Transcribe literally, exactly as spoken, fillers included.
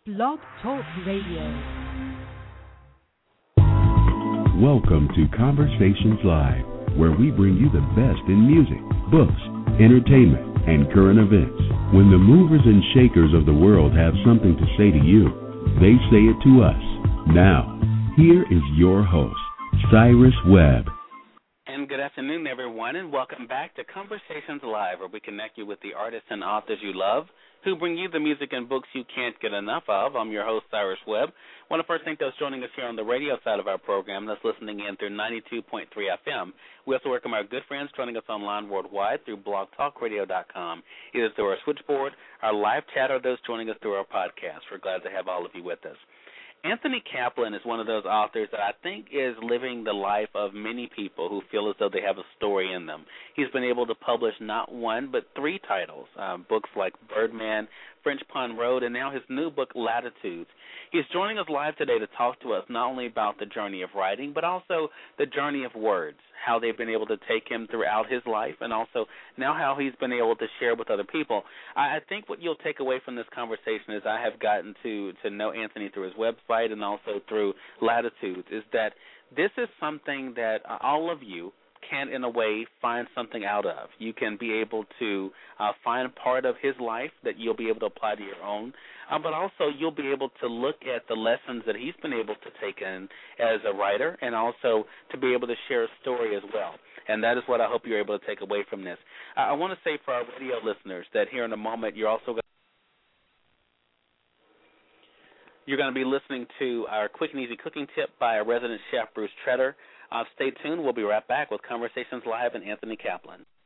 Blog Talk Radio. Welcome to Conversations Live, where we bring you the best in music, books, entertainment, and current events. When the movers and shakers of the world have something to say to you, they say it to us. Now, here is your host, Cyrus Webb. And good afternoon, everyone, and welcome back to Conversations Live, where we connect you with the artists and authors you love who bring you the music and books you can't get enough of. I'm your host, Cyrus Webb. I want to first thank those joining us here on the radio side of our program that's listening in through ninety-two point three F M. We also welcome our good friends joining us online worldwide through blog talk radio dot com, either through our switchboard, our live chat, or those joining us through our podcast. We're glad to have all of you with us. Anthony Kaplan is one of those authors that I think is living the life of many people who feel as though they have a story in them. He's been able to publish not one but three titles, uh, books like Birdman, French Pond Road, and now his new book, Latitudes. He's joining us live today to talk to us not only about the journey of writing, but also the journey of words, how they've been able to take him throughout his life, and also now how he's been able to share with other people. I, I think what you'll take away from this conversation is I have gotten to, to know Anthony through his website and also through Latitudes, is that this is something that uh, all of you can, in a way, find something out of. You can be able to uh, find part of his life that you'll be able to apply to your own, uh, but also you'll be able to look at the lessons that he's been able to take in as a writer and also to be able to share a story as well. And that is what I hope you're able to take away from this. Uh, I want to say for our radio listeners that here in a moment you're also going You're going to be listening to our quick and easy cooking tip by our resident chef, Bruce Tretter. Uh, stay tuned. We'll be right back with Conversations Live and Anthony Kaplan.